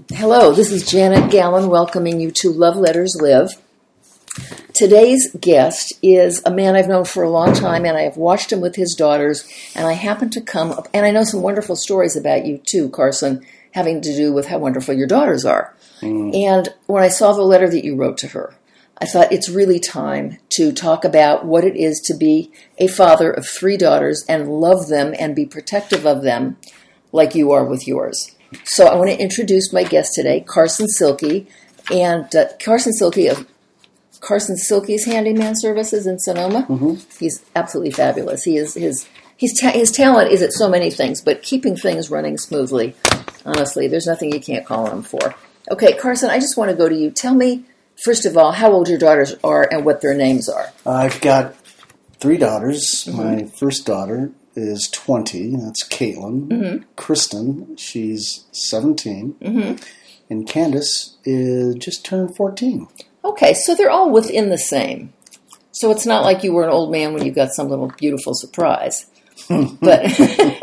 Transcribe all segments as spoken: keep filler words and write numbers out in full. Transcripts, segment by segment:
Hello, this is Janet Gallen welcoming you to Love Letters Live. Today's guest is a man I've known for a long time, and I have watched him with his daughters, and I happen to come up, and I know some wonderful stories about you too, Carson, having to do with how wonderful your daughters are. Mm. And when I saw the letter that you wrote to her, I thought it's really time to talk about what it is to be a father of three daughters and love them and be protective of them like you are with yours. So I want to introduce my guest today, Carson Silke, and uh, Carson Silke of Carson Silke's Handyman Services in Sonoma. Mm-hmm. He's absolutely fabulous. He is his his ta- his talent is at so many things, but keeping things running smoothly. Honestly, there's nothing you can't call on him for. Okay, Carson, I just want to go to you. Tell me, first of all, how old your daughters are and what their names are. I've got three daughters. Mm-hmm. My first daughter is twenty. That's Caitlin. Mm-hmm. Kristen, she's seventeen. Mm-hmm. And Candace is just turned fourteen. Okay, so they're all within the same. So it's not like you were an old man when you got some little beautiful surprise. But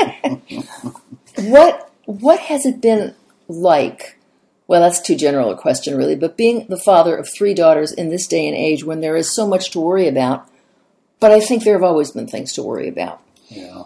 what what has it been like? Well, that's too general a question, really. But being the father of three daughters in this day and age when there is so much to worry about, but I think there have always been things to worry about. Yeah,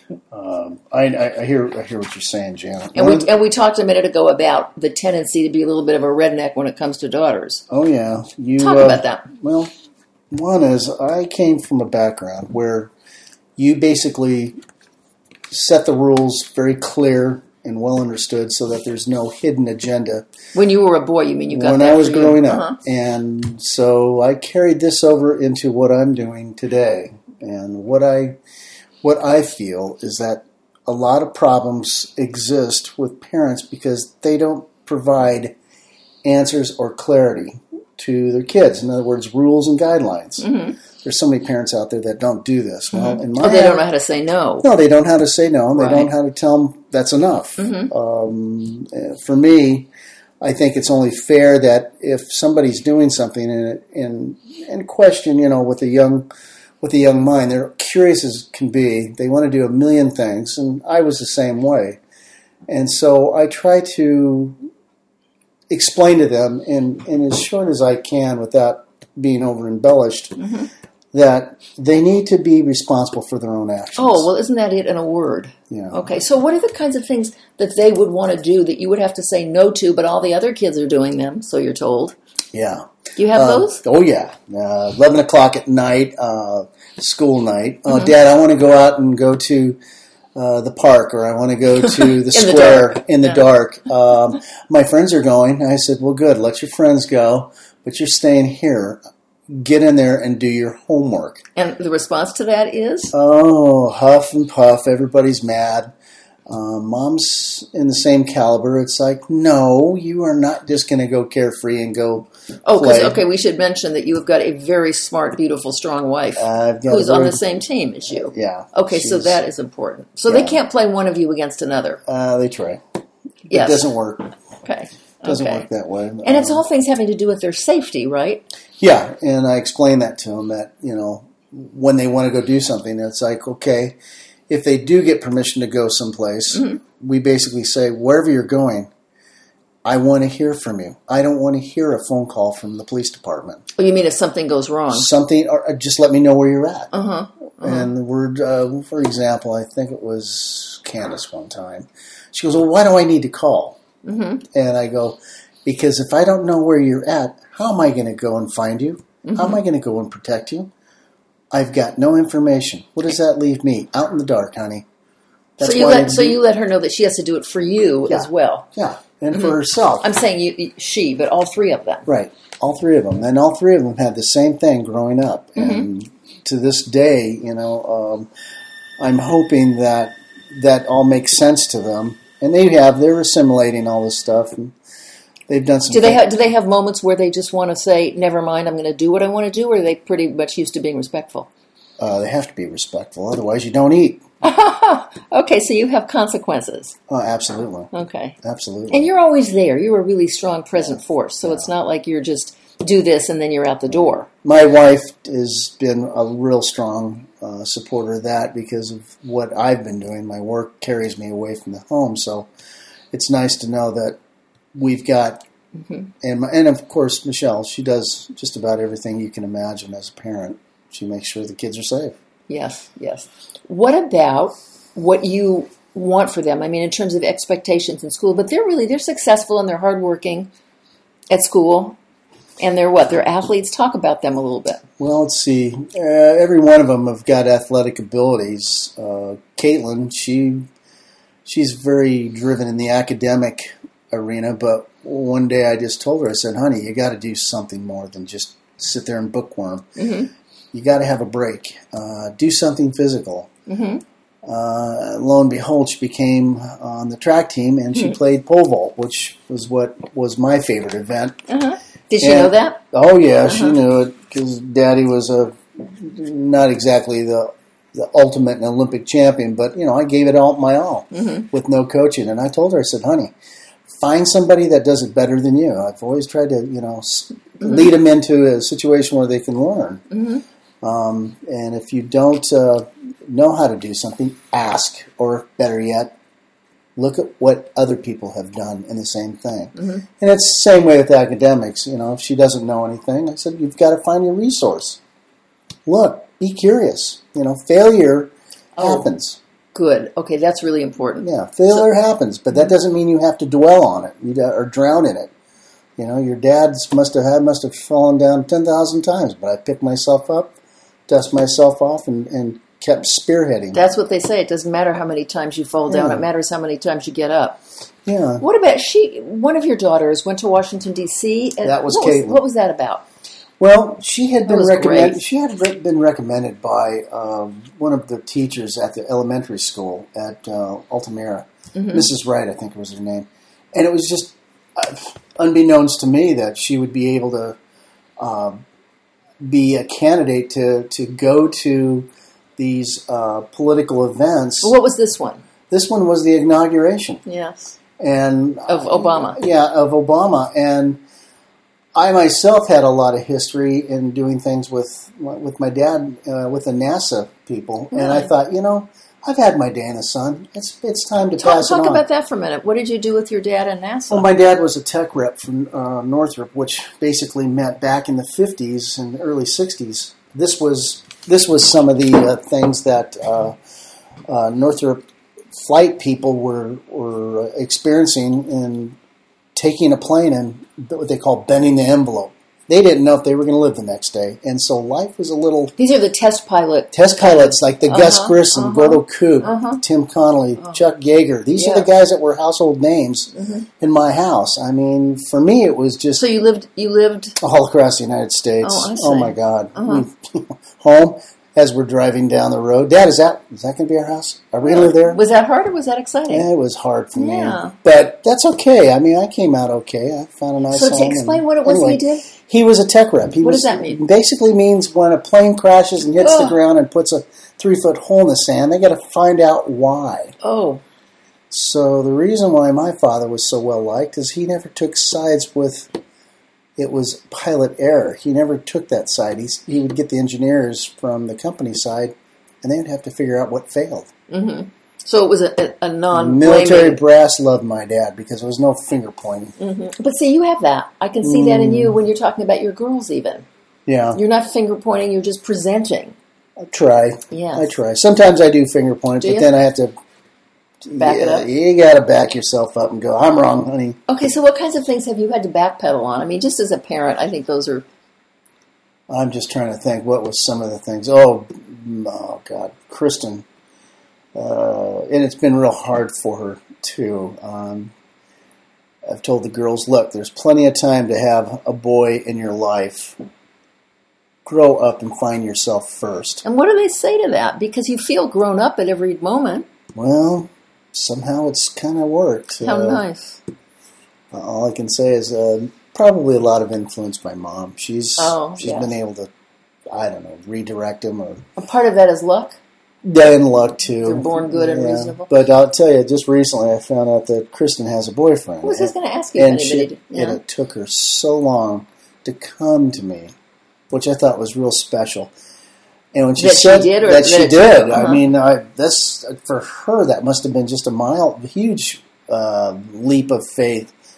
um, I, I, I hear I hear what you're saying, Janet. And we and we talked a minute ago about the tendency to be a little bit of a redneck when it comes to daughters. Oh yeah, you talk uh, about that. Well, one is I came from a background where you basically set the rules very clear and well understood, so that there's no hidden agenda. When you were a boy, you mean you got when that I was for growing you. up, uh-huh. And so I carried this over into what I'm doing today. And what I what I feel is that a lot of problems exist with parents because they don't provide answers or clarity to their kids. In other words, rules and guidelines. Mm-hmm. There's so many parents out there that don't do this. Mm-hmm. Well, in my oh, they don't know how to say no. No, they don't know how to say no, and right. they don't know how to tell them that's enough. Mm-hmm. Um, for me, I think it's only fair that if somebody's doing something in in, in question, you know, with a young with a young mind, they're curious as can be. They want to do a million things, and I was the same way. And so I try to explain to them in, in as short as I can without being over embellished. Mm-hmm. That they need to be responsible for their own actions. Oh, well, isn't that it in a word? Yeah. Okay, so what are the kinds of things that they would want to do that you would have to say no to, but all the other kids are doing them, so you're told? Yeah. Do you have uh, those? Oh, yeah. Uh, eleven o'clock at night, uh, school night. Oh, mm-hmm. Dad, I want to go out and go to uh, the park, or I want to go to the in square the in the yeah. dark. Um, my friends are going. I said, well, good, let your friends go, but you're staying here. Get in there and do your homework. And the response to that is? Oh, huff and puff. Everybody's mad. Uh, Mom's in the same caliber. It's like, no, you are not just going to go carefree and go Oh, play. because, okay, we should mention that you have got a very smart, beautiful, strong wife I've got who's very, on the same team as you. Yeah. Okay, so that is important. So yeah. they can't play one of you against another. Uh, they try. Yes. It doesn't work. Okay. It doesn't okay. work that way. And um, it's all things having to do with their safety, right? Yeah, and I explain that to them that, you know, when they want to go do something, it's like, okay, if they do get permission to go someplace, mm-hmm. we basically say, wherever you're going, I want to hear from you. I don't want to hear a phone call from the police department. Oh, you mean if something goes wrong? Something, or just let me know where you're at. Uh-huh. uh-huh. And the word, uh, for example, I think it was Candace one time. She goes, well, why do I need to call? Mm-hmm. And I go, because if I don't know where you're at, how am I going to go and find you? Mm-hmm. How am I going to go and protect you? I've got no information. What does that leave me? Out in the dark, honey. That's so you let so you let her know that she has to do it for you yeah. as well. Yeah, and mm-hmm. for herself. I'm saying you, she, but all three of them. Right, all three of them. And all three of them had the same thing growing up. Mm-hmm. And to this day, you know, um, I'm hoping that that all makes sense to them. And they have. They're assimilating all this stuff. And they've done some. Do they have? Do they have moments where they just want to say, "Never mind, I'm going to do what I want to do," or are they pretty much used to being respectful? Uh, they have to be respectful, otherwise you don't eat. Okay, so you have consequences. Oh, absolutely. Okay, absolutely. And you're always there. You're a really strong present force. So yeah. It's not like you're just do this and then you're out the door. My wife has been a real strong uh, supporter of that because of what I've been doing. My work carries me away from the home, so it's nice to know that we've got, mm-hmm. and and of course Michelle, she does just about everything you can imagine as a parent. She makes sure the kids are safe. Yes, yes. What about what you want for them? I mean, in terms of expectations in school, but they're really, they're successful and they're hardworking at school. And they're what? They're athletes. Talk about them a little bit. Well, let's see. Uh, every one of them have got athletic abilities. Uh, Caitlin, she she's very driven in the academic arena, but one day I just told her, I said, honey, you got to do something more than just sit there and bookworm. Mm-hmm. You got to have a break. Uh, do something physical. Mm-hmm. Uh, lo and behold, she became on the track team, and mm-hmm. she played pole vault, which was what was my favorite event. Uh-huh. Did she and, know that? Oh, yeah, uh-huh. she knew it, because Daddy was a not exactly the the ultimate Olympic champion, but, you know, I gave it all my all mm-hmm. with no coaching. And I told her, I said, honey, find somebody that does it better than you. I've always tried to, you know, mm-hmm. lead them into a situation where they can learn. Mm-hmm. Um, and if you don't uh, know how to do something, ask, or better yet, look at what other people have done in the same thing. Mm-hmm. And it's the same way with academics. You know, if she doesn't know anything, I said, you've got to find your resource. Look, be curious. You know, failure oh, happens. Good. Okay, that's really important. Yeah, failure so, happens, but that doesn't mean you have to dwell on it you or drown in it. You know, your dad must have had must have fallen down ten thousand times, but I picked myself up, dust myself off, and, and kept spearheading. That's what they say. It doesn't matter how many times you fall down. Yeah. It matters how many times you get up. Yeah. What about she? One of your daughters went to Washington, D C That was what Caitlin. Was, what was that about? Well, she had been recommended. Great. She had re- been recommended by um, one of the teachers at the elementary school at uh, Altamira, mm-hmm. Missus Wright, I think was her name, and it was just uh, unbeknownst to me that she would be able to uh, be a candidate to to go to these uh, political events. Well, what was this one? This one was the inauguration. Yes, and of Obama. Uh, yeah, of Obama and. I myself had a lot of history in doing things with with my dad, uh, with the NASA people, yeah. and I thought, you know, I've had my day in the sun. It's it's time to talk, pass talk it on. Talk about that for a minute. What did you do with your dad and NASA? Well, my dad was a tech rep from uh, Northrop, which basically meant back in the fifties and early sixties. This was this was some of the uh, things that uh, uh, Northrop flight people were were experiencing in taking a plane and what they call bending the envelope. They didn't know if they were going to live the next day. And so life was a little... These are the test pilot... Test pilots like the uh-huh, Gus Grissom, uh-huh, Gordo Koop, uh-huh. Tim Connolly, uh-huh. Chuck Yeager. These yeah. are the guys that were household names mm-hmm. in my house. I mean, for me it was just... So you lived... You lived... all across the United States. Oh, I see. Oh my God. Uh-huh. We, home... As we're driving down the road, Dad, is that is that going to be our house? Are we going to live there? Was that hard or was that exciting? Yeah, it was hard for yeah. me, but that's okay. I mean, I came out okay. I found a nice so home. So to explain what it was anyway, he did. He was a tech rep. He what was, does that mean? Basically means when a plane crashes and hits oh. the ground and puts a three foot hole in the sand, they got to find out why. Oh. So the reason why my father was so well liked is he never took sides with. It was pilot error. He never took that side. He's, he would get the engineers from the company side, and they would have to figure out what failed. Mm-hmm. So it was a, a non military brass loved my dad because there was no finger pointing. Mm-hmm. But see, you have that. I can see mm. that in you when you're talking about your girls. Even yeah, you're not finger pointing. You're just presenting. I try. Yeah, I try. Sometimes I do finger point, do but you? then I have to. Back yeah, it up? You got to back yourself up and go, I'm wrong, honey. Okay, so what kinds of things have you had to backpedal on? I mean, just as a parent, I think those are... I'm just trying to think, what was some of the things? Oh, oh God, Kristen. Uh, and it's been real hard for her, too. Um, I've told the girls, look, there's plenty of time to have a boy in your life. Grow up and find yourself first. And what do they say to that? Because you feel grown up at every moment. Well, somehow it's kind of worked. How uh, nice. All I can say is uh, probably a lot of influence by Mom. She's oh, she's yes. been able to, I don't know, redirect them. Or a part of that is luck. Yeah, and luck too. They're born good and yeah. reasonable. But I'll tell you, just recently I found out that Kristen has a boyfriend. I was just going to ask you and if anybody she, did. Yeah. And it took her so long to come to me, which I thought was real special. And when she that said she did, or that she that did, uh-huh. I mean, I, that's for her. That must have been just a mild, huge uh, leap of faith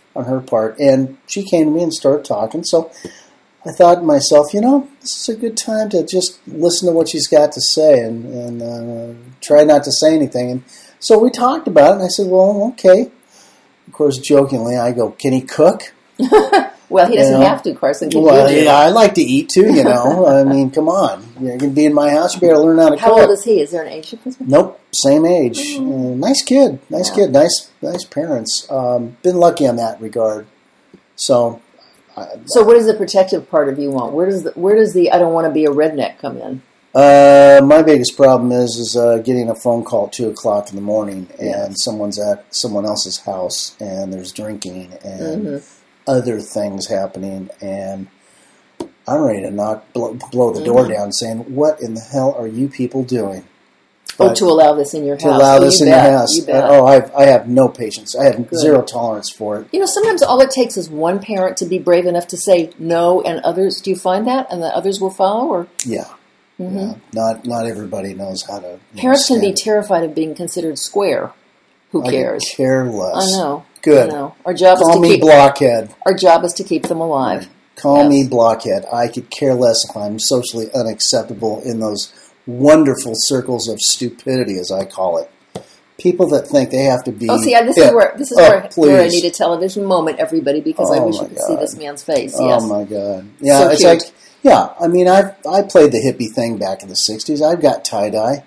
on her part. And she came to me and started talking. So I thought to myself, you know, this is a good time to just listen to what she's got to say and, and uh, try not to say anything. And so we talked about it, and I said, well, okay. Of course, jokingly, I go, can he cook? Well, he doesn't you know? have to, Carson. Can well, you you know, I like to eat, too, you know. I mean, come on. You're going to be in my house, you better learn how to how cook. How old is he? Is there an age difference? Nope, same age. Mm. Uh, nice kid, nice Yeah. kid, nice nice parents. Um, been lucky in that regard. So... So what does the protective part of you want? Where does the, where does the I don't want to be a redneck come in? Uh, my biggest problem is is uh, getting a phone call at two o'clock in the morning, and Yeah. someone's at someone else's house, and there's drinking and Mm-hmm. other things happening, and I'm ready to knock blow, blow the door Mm-hmm. down, saying, "What in the hell are you people doing?" Oh, But to allow this in your to house. allow Oh, this you in bet. your house. You bet. Oh, I I have no patience. I have Good. zero tolerance for it. You know, sometimes all it takes is one parent to be brave enough to say no, and others. Do you find that, and the others will follow? Or Yeah. mm-hmm. yeah. Not not everybody knows how to. you know, parents can be stand. terrified of being considered square. Who I could cares? care less. I know. Good. I know. Our job Call is to me keep blockhead. our job is to keep them alive. Call Yes. me blockhead. I could care less if I'm socially unacceptable in those wonderful circles of stupidity, as I call it. People that think they have to be. Oh, see, I- this hip. is where this is Oh, where, where I please. need a television moment, everybody, because I Oh, wish my you could see God. this man's face. Oh Yes. my God! Yeah, So it's cute. like yeah. I mean, I I played the hippie thing back in the sixties. I've got tie dye.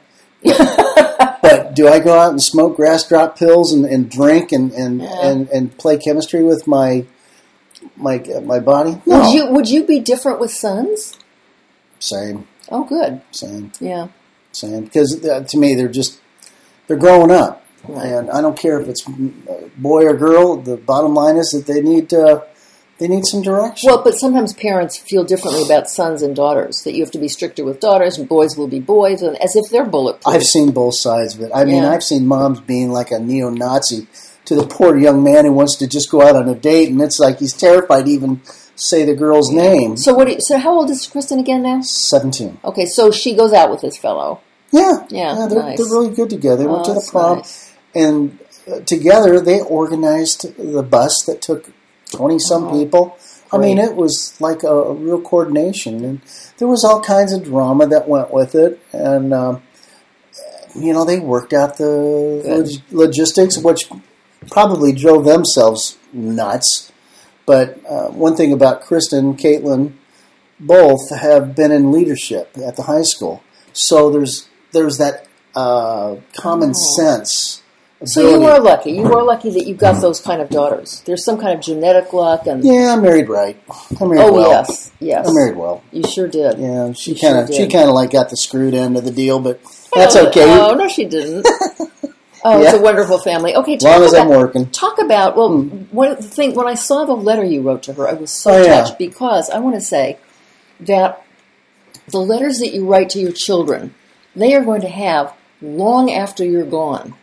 But do I go out and smoke grass drop pills and, and drink and and, Yeah. and and play chemistry with my my my body? No. Would you would you be different with sons? Same, Oh, good. same. Yeah. Saying because uh, to me they're just they're growing up, Right. and I don't care if it's uh, boy or girl. The bottom line is that they need uh, they need some direction. Well, but sometimes parents feel differently about sons and daughters. That you have to be stricter with daughters, and boys will be boys, and as if they're bulletproof. I've seen both sides of it. I mean, Yeah. I've seen moms being like a neo-Nazi to the poor young man who wants to just go out on a date, and it's like he's terrified to even say the girl's name. So what? Do you, so how old is Kristen again now? Seventeen. Okay, so she goes out with this fellow. Yeah, Yeah, they're, nice. they're really good together. They went Oh, to the that's prom, nice. and uh, together they organized the bus that took twenty some Oh, people. I mean, great. it was like a, a real coordination, and there was all kinds of drama that went with it. And um, you know, they worked out the Good. log- logistics, which probably drove themselves nuts. But uh, one thing about Kristen and Caitlin, both have been in leadership at the high school, so there's there's that uh, common Oh. sense. So you ability. are lucky. You are lucky that you've got those kind of daughters. There's some kind of genetic luck, and Yeah, I'm married right. I'm married oh well. yes, yes, I'm married well. You sure did. Yeah, she You sure kind of she did. kind of like got the screwed end of the deal, but that's Oh, okay. Oh no, she didn't. Oh, it's Yeah. a wonderful family. Okay, As long talk as about, I'm working. Talk about well, one of the thing when I saw the letter you wrote to her, I was so Oh, yeah. touched because I want to say that the letters that you write to your children, they are going to have long after you're gone,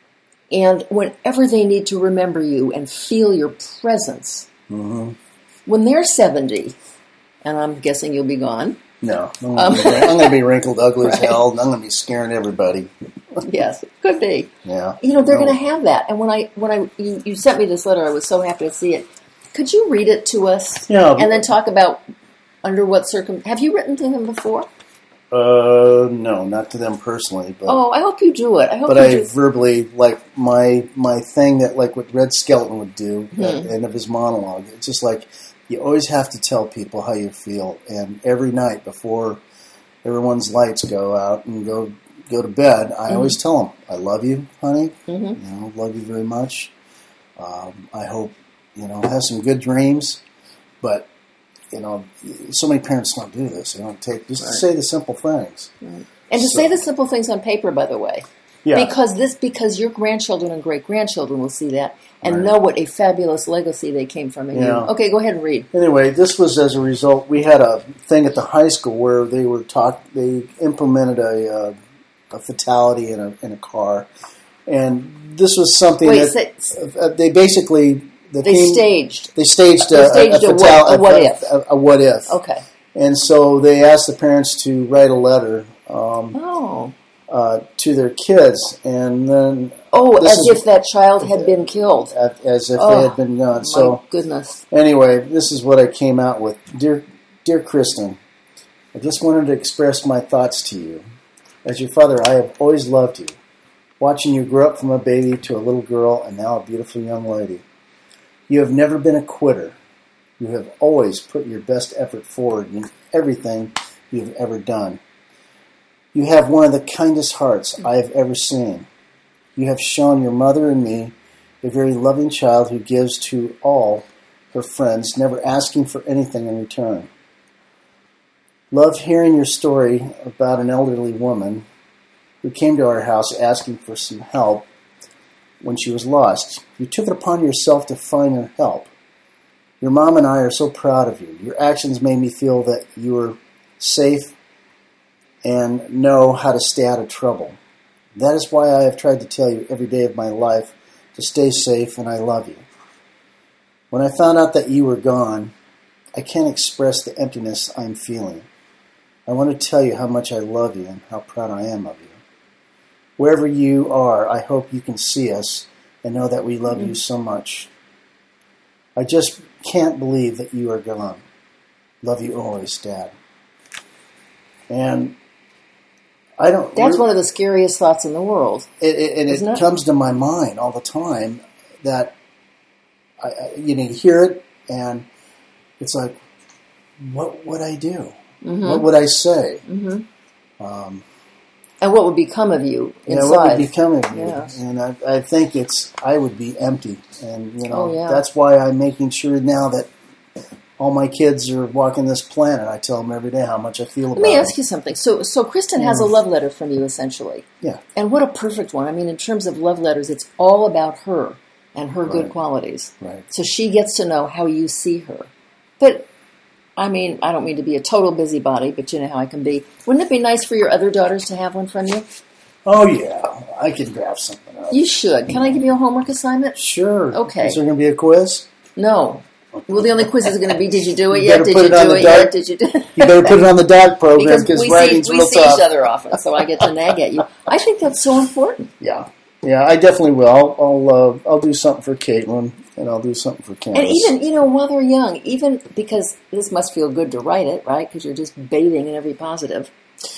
and whenever they need to remember you and feel your presence, Mm-hmm. when they're seventy, and I'm guessing you'll be gone. No, I'm Um, going to be wrinkled, ugly as Right. hell, and I'm going to be scaring everybody. Yes, could be. Yeah, You know, they're No. going to have that. And when I when I you, you sent me this letter, I was so happy to see it. Could you read it to us? Yeah. And then talk about under what circum. Have you written to them before? Uh, no, not to them personally, but Oh, I hope you do it. I hope but you I do. verbally like my my thing that like what Red Skelton would do Hmm. at the end of his monologue. It's just like you always have to tell people how you feel, and every night before everyone's lights go out and go go to bed, I Mhm. always tell them, "I love you, honey. Mhm. You know, love you very much. Um, I hope you know have some good dreams." But you know, so many parents don't do this. They don't take just Right. say the simple things. And to so- say the simple things on paper, by the way, because this because your grandchildren and great grandchildren will see that and Right. know what a fabulous legacy they came from in you. Yeah. Okay, go ahead and read. Anyway, this was as a result. We had a thing at the high school where they were taught. They implemented a, uh, a fatality in a in a car, and this was something Wait, that say, uh, they basically the they team, staged. they staged they a, staged a, a what- fatal- a what if. a, a what if. Okay. And so they asked the parents to write a letter. Um, Oh. uh, to their kids, and then oh, this as is- if that child had been killed. as if Oh, they had been gone. My So goodness. anyway, this is what I came out with. Dear, dear Kristen, I just wanted to express my thoughts to you. As your father, I have always loved you, watching you grow up from a baby to a little girl and now a beautiful young lady. You have never been a quitter. You have always put your best effort forward in everything you have ever done. You have one of the kindest hearts I have ever seen. You have shown your mother and me a very loving child who gives to all her friends, never asking for anything in return. Loved hearing your story about an elderly woman who came to our house asking for some help when she was lost. You took it upon yourself to find her help. Your mom and I are so proud of you. Your actions made me feel that you were safe and know how to stay out of trouble. That is why I have tried to tell you every day of my life to stay safe, and I love you. When I found out that you were gone, I can't express the emptiness I'm feeling. I want to tell you how much I love you and how proud I am of you. Wherever you are, I hope you can see us and know that we love mm-hmm. you so much. I just can't believe that you are gone. Love you always, Dad. And I don't. That's one of the scariest thoughts in the world. It, it, and it, it comes to my mind all the time that I, I, you know, you hear it, and it's like, what would I do? Mm-hmm. What would I say? Mm-hmm. Um, and what would become of you inside? Yeah, what would become of you? Yes. And I, I think it's I would be empty, and you know oh, yeah. that's why I'm making sure now that all my kids are walking this planet. I tell them every day how much I feel about it. Let me ask them. you something. So, so Kristen has a love letter from you, essentially. Yeah. And what a perfect one. I mean, in terms of love letters, it's all about her and her right. good qualities. Right. So she gets to know how you see her. But, I mean, I don't mean to be a total busybody, but you know how I can be. Wouldn't it be nice for your other daughters to have one from you? Oh, yeah. I can draft something up. You should. Can I give you a homework assignment? Sure. Okay. Is there going to be a quiz? No. Well, the only quiz is going to be, did you do it you yet? Did you do it, it yet? Did you do it? You better put it on the dog program because we writing's see, we real see tough. each other often, so I get to nag at you. I think that's so important. Yeah. Yeah, I definitely will. I'll I'll, uh, I'll do something for Caitlin, and I'll do something for Candace. And even, you know, while they're young, even because this must feel good to write it, right? Because you're just bathing in every positive.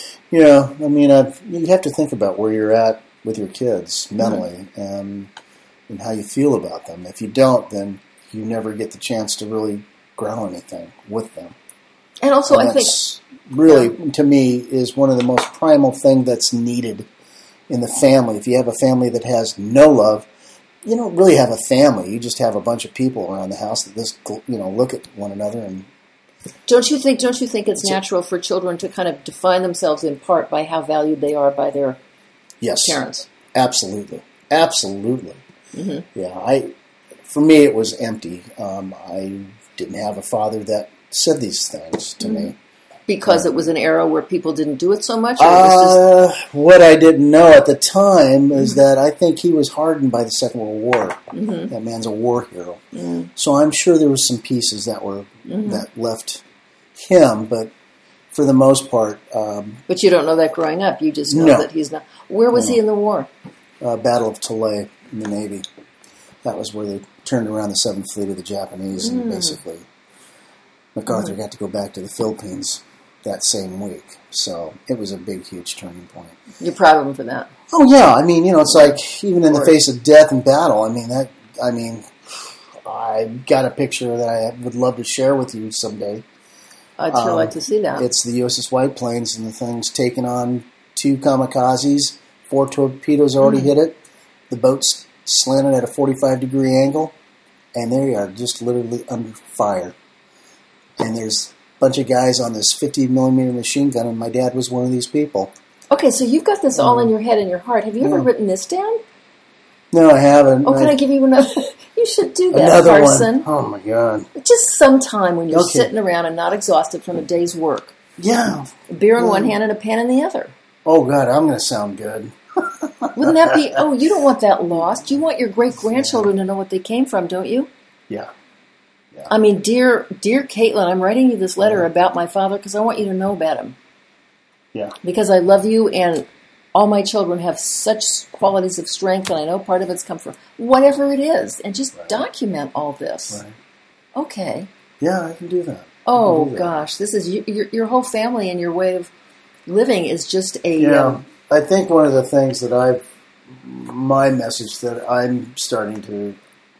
Yeah, I mean, I've, you have to think about where you're at with your kids mentally mm-hmm. and, and how you feel about them. If you don't, then you never get the chance to really grow anything with them. And also, and I think... really, yeah. to me, is one of the most primal thing that's needed in the family. If you have a family that has no love, you don't really have a family. You just have a bunch of people around the house that just, you know, look at one another. And don't you think? Don't you think it's natural for children to kind of define themselves in part by how valued they are by their yes, parents? Absolutely, absolutely. Mm-hmm. Yeah, I. For me, it was empty. Um, I didn't have a father that said these things to mm-hmm. me. Because it was an era where people didn't do it so much? Or uh, it was just... What I didn't know at the time is mm-hmm. that I think he was hardened by the Second World War. Mm-hmm. That man's a war hero. Mm-hmm. So I'm sure there was some pieces that were mm-hmm. that left him, but for the most part... Um, but you don't know that growing up. You just know no. that he's not... Where was no. he in the war? Uh, Battle of Tulay in the Navy. That was where they turned around the Seventh Fleet of the Japanese, mm. and basically MacArthur mm. got to go back to the Philippines that same week. So it was a big, huge turning point. You're proud of him for that? Oh, yeah. I mean, you know, it's like, even in the face of death and battle, I mean, that, I mean, I got a picture that I would love to share with you someday. I'd sure um, like to see that. It's the U S S White Plains, and the thing's taken on two kamikazes. Four torpedoes already mm. hit it. The boat's slanted at a forty-five degree angle, and they are just literally under fire. And there's a bunch of guys on this fifty millimeter machine gun, and my dad was one of these people. Okay, so you've got this all um, in your head and your heart. Have you yeah. ever written this down? No, I haven't. Oh, can I, I give you another? You should do that, another Carson. One. Oh, my God. Just sometime when you're okay. sitting around and not exhausted from a day's work. Yeah. A beer in yeah. one hand and a pen in the other. Oh, God, I'm going to sound good. Wouldn't that be... Oh, you don't want that lost. You want your great-grandchildren to know what they came from, don't you? Yeah. yeah. I mean, dear dear Caitlin, I'm writing you this letter yeah. about my father because I want you to know about him. Yeah. Because I love you, and all my children have such qualities of strength, and I know part of it's come from whatever it is, and just right. document all this. Right. Okay. Yeah, I can do that. Oh do that. gosh, this is your, your whole family and your way of living is just a. Yeah, um, I think one of the things that I've my message that I'm starting to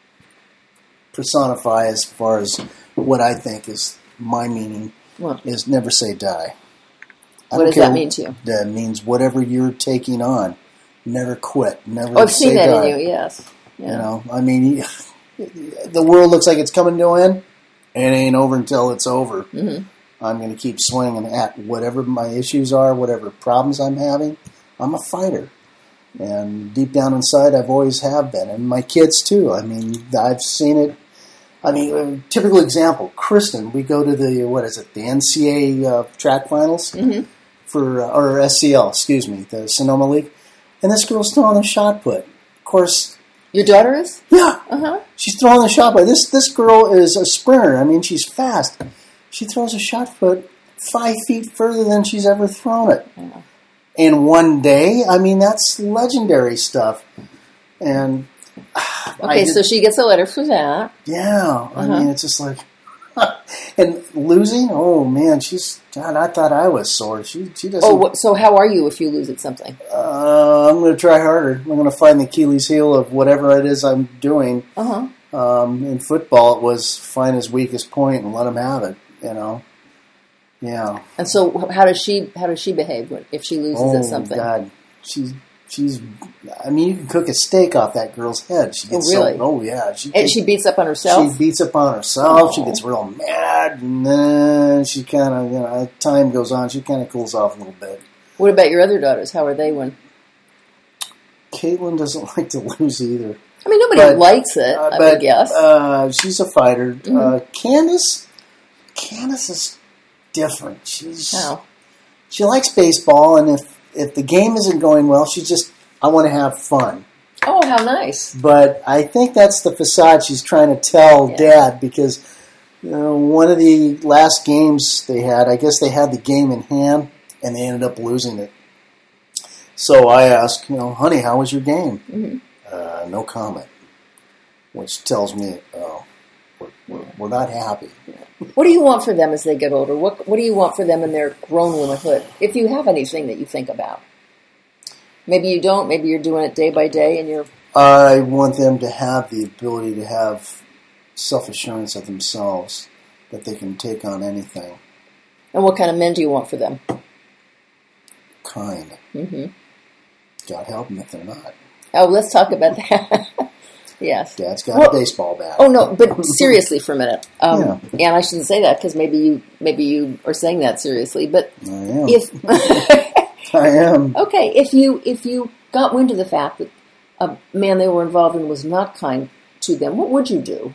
personify as far as what I think is my meaning what? is never say die. I what does care. that mean to you? That means whatever you're taking on, never quit, never oh, I've say seen that die. in you, yes. Yeah. You know, I mean, the world looks like it's coming to an end. It ain't over until it's over. Mm-hmm. I'm going to keep swinging at whatever my issues are, whatever problems I'm having. I'm a fighter. And deep down inside, I've always have been. And my kids, too. I mean, I've seen it. I mean, a typical example, Kristen, we go to the, what is it, the N C A A uh, track finals, mm-hmm. for uh, or S C L, excuse me, the Sonoma League. And this girl's throwing the shot put. Of course. Your daughter is? Yeah. Uh-huh. She's throwing the shot put. This, this girl is a sprinter. I mean, she's fast. She throws a shot put five feet further than she's ever thrown it. Yeah. In one day, I mean, that's legendary stuff. And okay, did, so she gets a letter for that. Yeah, uh-huh. I mean, it's just like, and losing. Oh man, she's God. I thought I was sore. She she doesn't. Oh, what, so how are you if you lose at something? Uh, I'm going to try harder. I'm going to find the Achilles heel of whatever it is I'm doing. Uh huh. Um, in football, it was find his weakest point and let him have it. You know. Yeah. And so, how does she how does she behave when, if she loses oh, at something? Oh God, she's she's. I mean, you can cook a steak off that girl's head. She gets oh really? So, oh yeah. She and she beats up on herself. She beats up on herself. Oh. She gets real mad, and then she kind of, you know, as time goes on, she kind of cools off a little bit. What about your other daughters? How are they when? Caitlin doesn't like to lose either. I mean, nobody but, likes it. Uh, I but, would guess. Uh, she's a fighter. Mm-hmm. Uh, Candace, Candace is different. She's How? She likes baseball, and if if the game isn't going well, she just I want to have fun. Oh, how nice! But I think that's the facade she's trying to tell yeah. Dad, because you know, one of the last games they had, I guess they had the game in hand, and they ended up losing it. So I asked, you know, honey, how was your game? Mm-hmm. Uh, no comment, which tells me, oh, we're, we're, we're not happy. What do you want for them as they get older? What What do you want for them in their grown womanhood? If you have anything that you think about. Maybe you don't. Maybe you're doing it day by day, and you're. I want them to have the ability to have self-assurance of themselves, that they can take on anything. And what kind of men do you want for them? Kind. Mm-hmm. God help them if they're not. Oh, let's talk about that. Yes. Dad's got well, a baseball bat. Oh no, but seriously for a minute. Um, yeah. And I shouldn't say that because maybe you maybe you are saying that seriously. But I am. if I am. Okay, if you if you got wind of the fact that a man they were involved in was not kind to them, what would you do?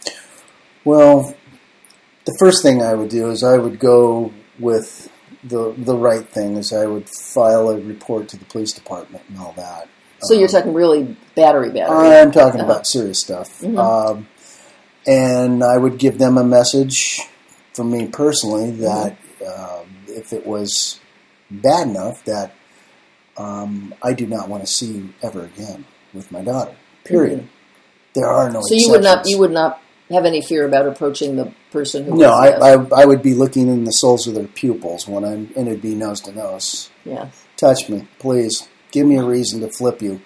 Well, the first thing I would do is I would go with the the right thing. Is I would file a report to the police department and all that. So you're um, talking really battery, battery. I'm talking uh-huh. about serious stuff. Mm-hmm. Um, and I would give them a message from me personally that mm-hmm. um, if it was bad enough that um, I do not want to see you ever again with my daughter. Period. Mm-hmm. There are no So exceptions. you would not you would not have any fear about approaching the person who No, was I, I I would be looking in the soles of their pupils when I'm and it'd be nose to nose. Yes. Touch me, please. Give me a reason to flip you.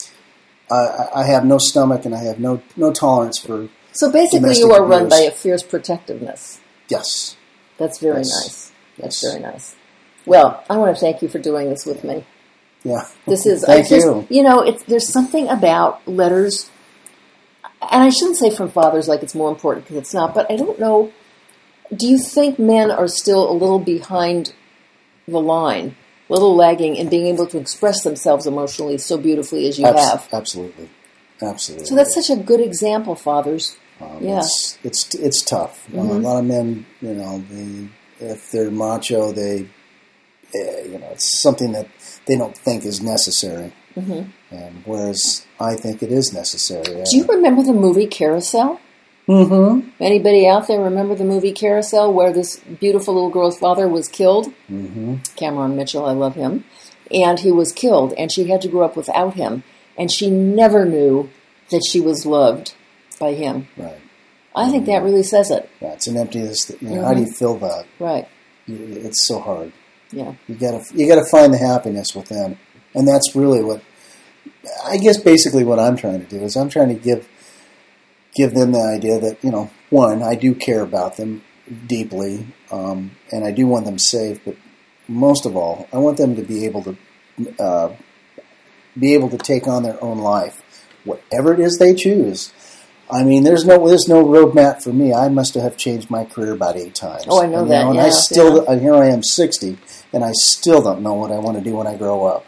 I, I have no stomach and I have no no tolerance for. So basically, you are run by a fierce protectiveness. Yes. That's very yes. nice. That's yes. very nice. Well, I want to thank you for doing this with me. Yeah. This is. Thank I just, you. You know, it's, there's something about letters, and I shouldn't say from fathers like it's more important because it's not. But I don't know. Do you think men are still a little behind the line? A little lagging in being able to express themselves emotionally so beautifully as you Abs- have. Absolutely. Absolutely. So that's such a good example, fathers. Um, yeah. It's, it's, it's tough. Mm-hmm. Um, a lot of men, you know, they, if they're macho, they, eh, you know, it's something that they don't think is necessary. Mm-hmm. And whereas I think it is necessary. Do you remember the movie Carousel? Mm-hmm. Anybody out there remember the movie Carousel where this beautiful little girl's father was killed? Mm-hmm. Cameron Mitchell, I love him. and he was killed, and she had to grow up without him, and she never knew that she was loved by him. Right. I think that really says it. Yeah, it's an emptiness. That, you know, Mm-hmm. How do you fill that? Right. You- It's so hard. Yeah. You gotta you gotta find the happiness within, and that's really what I guess basically what I'm trying to do is I'm trying to give give them the idea that, you know, one, I do care about them deeply, um, and I do want them safe, but most of all, I want them to be able to uh, be able to take on their own life, whatever it is they choose. I mean, there's no there's no roadmap for me. I must have changed my career about eight times. Oh, I know and, that, You know, and yeah, I still yeah. and here I am, sixty, and I still don't know what I want to do when I grow up.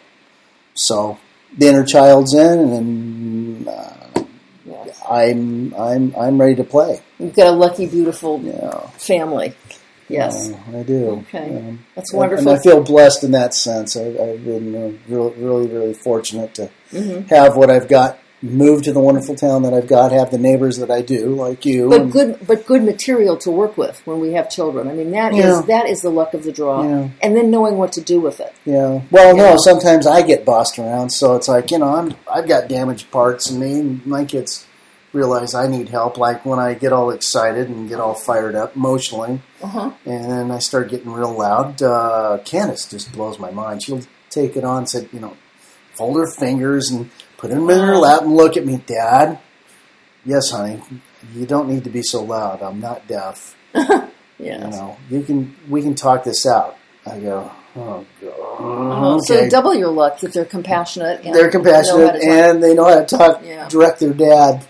So the inner child's in, and uh, Yes. I'm I'm I'm ready to play. You've got a lucky, beautiful Yeah, family. Yes. Uh, I do. Okay. Um, That's and- wonderful. And I feel blessed in that sense. I, I've been uh, really, really, really fortunate to Mm-hmm. have what I've got, move to the wonderful town that I've got, have the neighbors that I do, like you. But and- good, but good material to work with when we have children. I mean, that is Yeah. that is the luck of the draw, Yeah. and then knowing what to do with it. Yeah. Well, Yeah. no. Sometimes I get bossed around, so it's like, you know, I'm I've got damaged parts in me, and my kids realize I need help. Like when I get all excited and get all fired up emotionally, Uh-huh. and then I start getting real loud. Uh, Candace just blows my mind. She'll take it on, said, you know, fold her fingers and put them in her lap and look at me, Dad. Yes, honey. You don't need to be so loud. I'm not deaf. Yes. You know, you can. We can talk this out. I go, oh God. Uh-huh. So double your luck that they're compassionate. And They're know how compassionate to talk. and they know how to talk, Yeah. direct their dad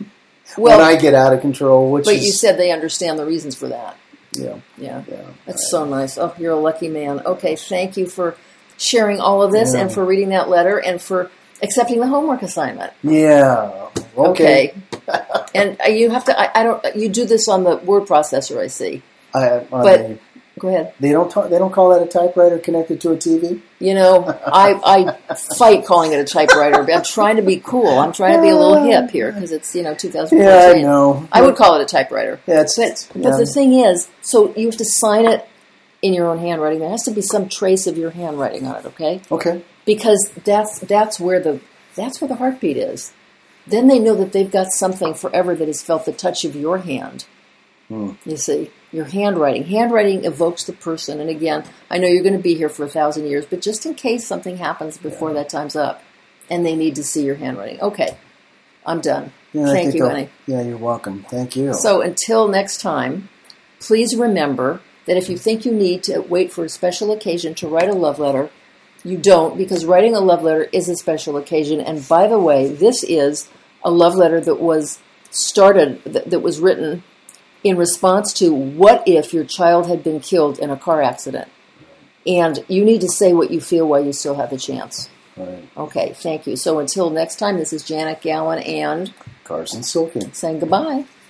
well, when I get out of control. Which but is, you said they understand the reasons for that. yeah, Yeah. yeah. That's so nice. Oh, you're a lucky man. Okay, thank you for sharing all of this Yeah. and for reading that letter and for accepting the homework assignment. Yeah. Okay. Okay. And uh, you have to. I, I don't. You do this on the word processor. I see. I, I, But go ahead. they don't. Talk, they don't call that a typewriter connected to a T V. You know, I I fight calling it a typewriter. But I'm trying to be cool. I'm trying to be a little hip here because it's you know two thousand fourteen. Yeah, I know. I would call it a typewriter. Yeah, it's, But yeah. but the thing is, so you have to sign it in your own handwriting. There has to be some trace of your handwriting on it. Okay. Okay. Because that's that's where the that's where the heartbeat is. Then they know that they've got something forever that has felt the touch of your hand. Hmm. You see, your handwriting. Handwriting evokes the person. And again, I know you're going to be here for a thousand years, but just in case something happens before Yeah. that time's up, and they need to see your handwriting. Okay, I'm done. Yeah, I Thank think you, I'll- honey. Yeah, you're welcome. Thank you. So until next time, please remember that if you think you need to wait for a special occasion to write a love letter, you don't, because writing a love letter is a special occasion. And by the way, this is a love letter that was started, that, that was written in response to what if your child had been killed in a car accident. And you need to say what you feel while you still have the chance. Right. Okay, thank you. So until next time, this is Janet Gallen and Carson Silken. saying goodbye.